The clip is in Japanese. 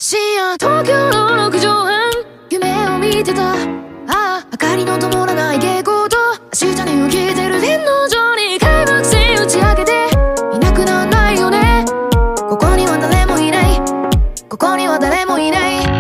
深夜東京の6畳半夢を見てた。ああ明かりの灯らない蛍光灯、明日に受けてる天皇上に開幕戦打ち上げていなくなんないよね。ここには誰もいない、ここには誰もいない。